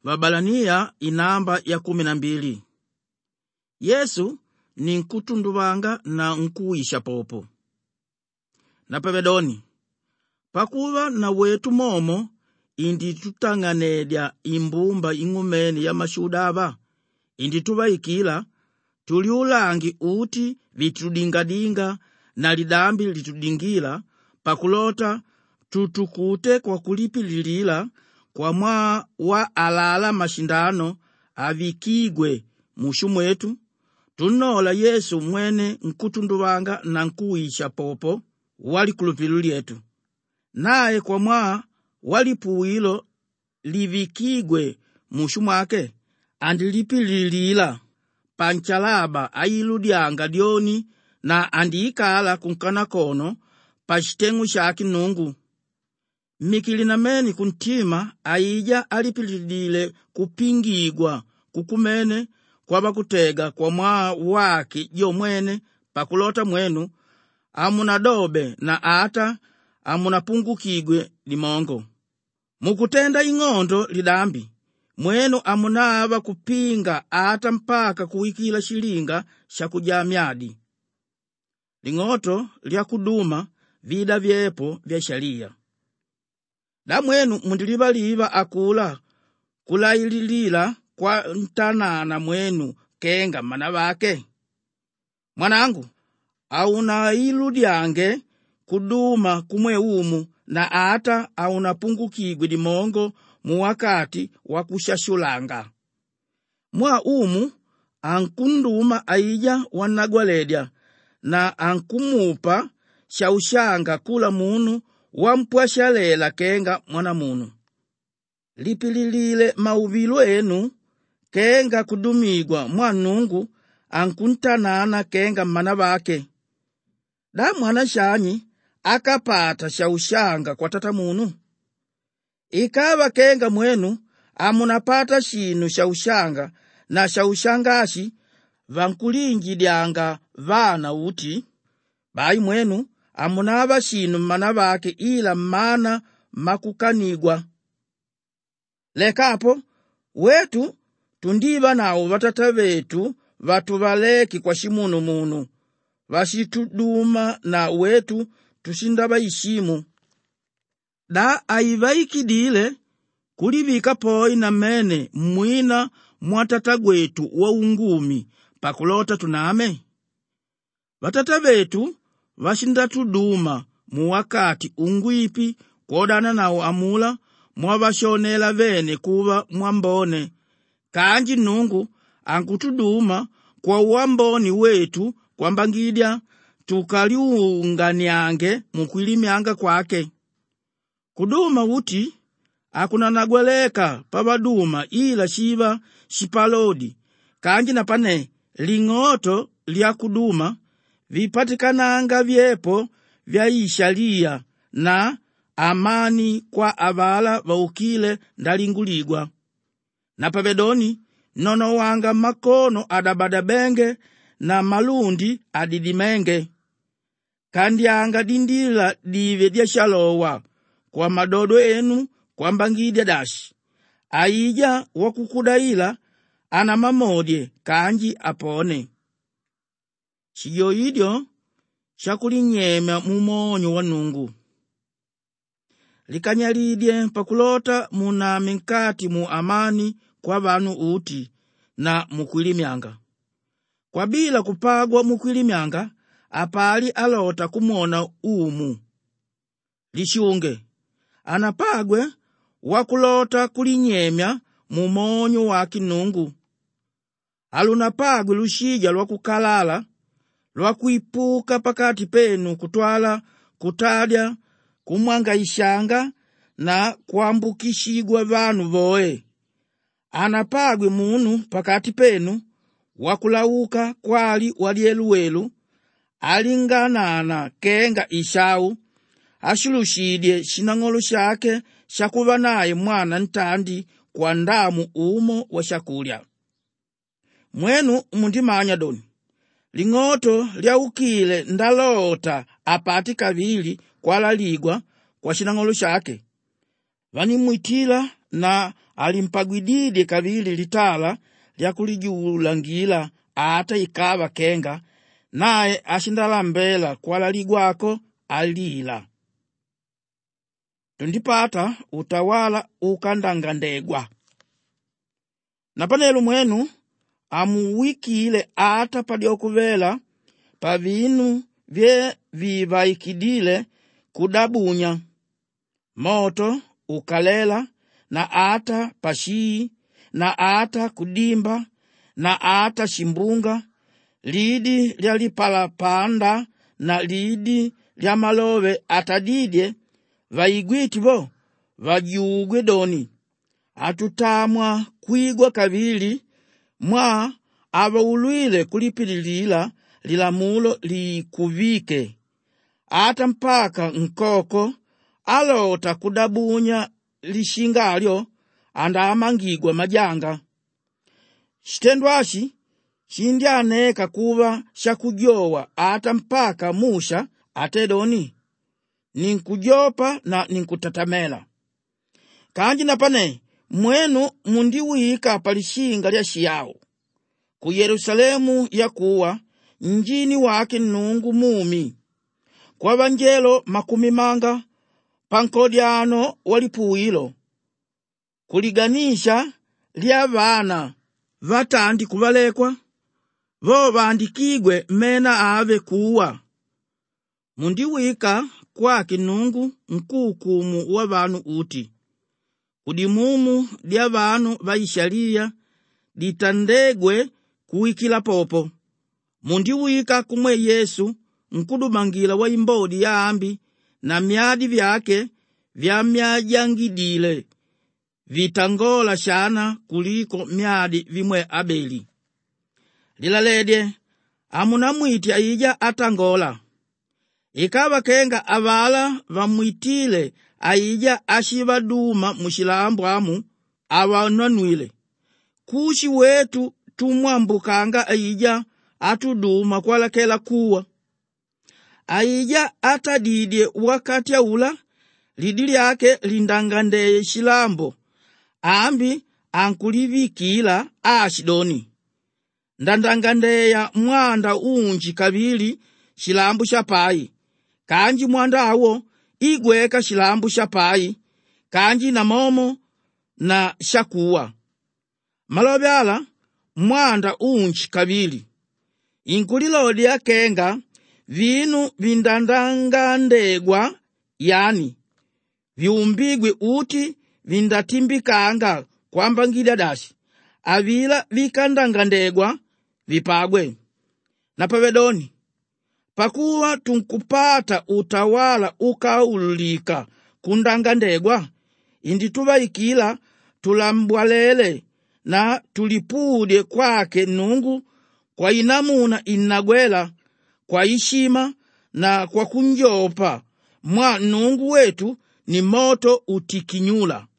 Vabalania inamba ya 12. Yesu ni nkutunduvanga na nkuwisha popo. Na pavedoni, pakuva na wetu momo indi tutang'anedya imbumba ing'umene ya mashuda ava, indi tuvaikila tuliulangi uti vitudingadinga na lidambi litudingila, pakulota tutukute kwa kulipililila kwa mwa wa alala mashindano avikigwe mushu mwetu. Tunola Yesu mwene nkutunduvanga na nkuwisha popo wali kulupilu lyetu, naye kwa mwa walipuwilo livikigwe mushu mwake andilipililila panchalaba ayiludyanga dyoni na andikala kunkana kono pa chitengu shaki Nungu. Mikili na meni kuntima aija alipililile kupingigwa kukumene kwa bakutega kwa mwa waki yomwene, pakulota mwenu amunadobe na ata amunapungukigwe limongo. Mukutenda ing'ondo lidambi, mwenu amunava kupinga ata mpaka kuwikila shilinga shakuja myadi. Ling'oto lya kuduma vida vyepo vya sharia. Da mwenu mundilivaliva akula kulaililila kwa ntanana mwenu kenga mana vake. Mwanangu, aunailudiange kuduma kumwe umu na ata aunapungukigwe limongo mu wakati wa kushashulanga. Mwa umu ankunduma aija wanagwaledya na ankumupa shaushanga kula munu wampwashalela kenga mwana munu. Lipililile mauvilu enu kenga kudumigwa mwa Nungu ankuntanana kenga mana vake. Da mwana shanyi akapata shaushanga kwa tata munu. Ikava kenga mwenu amunapata shinu shaushanga na shaushangashi vankulingidyanga vana uti, bai mwenu amunava shinu mana vake ila mana makukanigwa. Lekapo wetu tundiva nao vatata vetu vatuvaleki kwa shimunu munu, vashituduma na wetu tushindava ishimu. Da aivaikidile kulivika poi na mene mwina mwatata gwetu wa ungumi pakulota tuname. Vatata vetu vashindatuduma mu wakati ungwipi kodana nao amula mwavashonela vene kuva mwambone, kanji Nungu ankutuduma kwa uamboni wetu kwambangidya tukaliunganyange mukwilimyanga kwake. Kuduma uti akunanagweleka pavaduma ila shiva shipalodi, kanji napane ling'oto lya kuduma vipatikananga vyepo vya ishalia na amani kwa avala vaukile ndalinguligwa. Na pavedoni nono wanga makono adabadabenge na malundi adidimenge. Kandyanga dindila dive dya shalowa kwa madodo enu kwa mbangidya dashi. Aija wakukudaila ana mamodye kanji apone. Shiyo idyo shakulinyema mumonyo wa Nungu. Likanyalidye pakulota muname nkati mu amani kwa vanu uti na mukwilimyanga. Kwa bila kupagwa mukwilimyanga apali alota kumona umu. Lishunge anapagwe wakulota kulinyemya mumonyo wa Kinungu. Alunapagwe lushija lwakukalala lwakuipuka pakati penu kutwala kutadya kumwangaishanga na kuambukishigwa vanu voe. Anapagwe munu pakati penu wakulauka kwali walieluwelu alinganana kenga Ishau ashulushidye shinang'olo shake shakuva naye mwana ntandi kwa ndamu umo wa shakulya. Mwenu mundimanya doni ling'oto lyaukile ndalota apati kavili kwalaligwa kwa shinang'olo shake. Vanimwitila na alimpagwidide kavili litala lya kulijulangila ata ikava kenga, naye ashindalambela kwalaligwako alila. Tundipata utawala ukandangandegwa. Napanelu mwenu amuwikile ata padyokuvela pa vinu vye vivaikidile kudabunya. Moto ukalela na ata pashii na ata kudimba na ata shimbunga, lidi lya lipalapanda na lidi lya malove atadidye, vaigwitivo vajugwe doni. Atutamwa kwigwa kavili mwa avaulwile kulipililila lilamulo likuvike. Ata mpaka nkoko alota kudabunya lishingalyo anda amangigwa majanga. Shitendwashi shindyaneka kuva shakujowa ata mpaka musha atedoni, ninkujopa na ninkutatamela. Kanji napane mwenu mundiwika palishinga lya shiyao ku Yerusalemu yakuwa njini wake Nungu mumi. Kwa vanjelo 10 pankodyano walipuwilo kuliganisha lya vana vatandi kuvalekwa, vo vandikigwe mena ave kuwa. Mundiwika kwake Nungu nkukumu wa vanu uti. Kudimumu lya vanu vaishalia ditandegwe kuwikila popo. Mundiwika kumwe Yesu nkudumangila wa imbodi ya ambi na myadi vyake vya myajangidile vitangola shana kuliko myadi vimwe Abeli. Lilaledye amunamwiti aija atangola. Ikava kenga avala vamwitile aija ashivaduma mushilambu amu awananwile. Kushi wetu tumwambukanga aija atuduma kwalakela kuwa. Aija atadidye wakati aula lidili yake lindangandeye shilambo, ambi ankulivikila ashidoni. Ndandangandeya mwanda unji kavili shilambu shapai, kanji mwanda awo igweka shilambu shapai, kanji na momo na shakuwa. Malobyala mwanda unji kavili. Inkulilodya kenga vinu vindandangandegwa, yani viumbigwe uti vindatimbikanga kwambangida dashi. Avila vikandangandegwa vipagwe. Na pavedoni pakuwa tunkupata utawala ukaulika kundangandegwa, indi tuvaikila tulambwalele na tulipude kwake Nungu kwa inamuna inagwela, kwa ishima na kwa kunjopa mwa Nungu wetu ni moto utikinyula.